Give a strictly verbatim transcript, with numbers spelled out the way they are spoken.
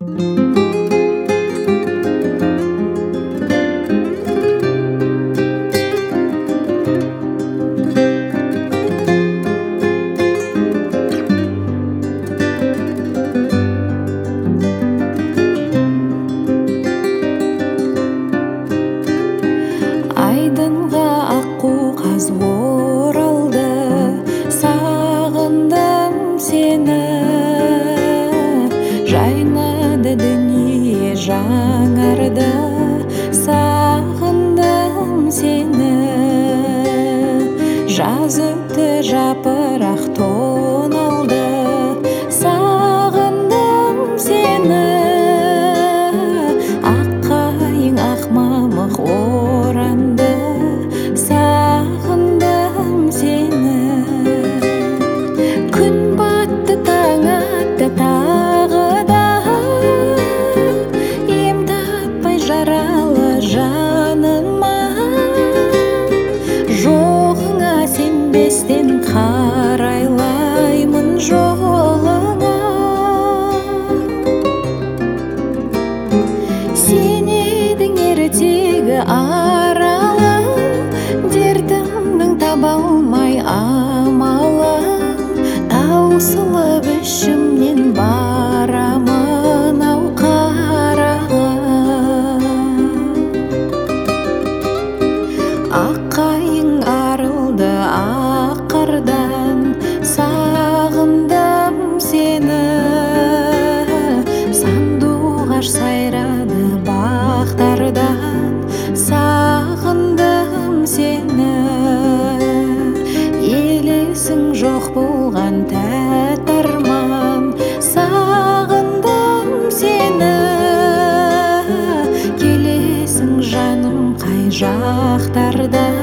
Айдынға аққу қаз оралды, сағындым сені. Жайнады дүние жаңарды, сағындым сені. Жаз өтті жапырақ тоналды, сағындым сені. Аққайың ақ мамық оранды, сағындым сені. Күн батты, таң атты тағы да, ем таппай жаралы жаныма. Жоғыңа сенбестен қарайлаймын жолыңа. Сен едің ертегі аралым, дертімнің таба алмай амалым. Таусылып ішімнен барамын ау қарағым. Аққайың арылды ақ қардан, сағындым сені. Сандуғаш сайрады бақтардан, сағындым сені. Елесің жоқ болған тәтті арман, сағындым сені. Келесің жаным қай жақтардан,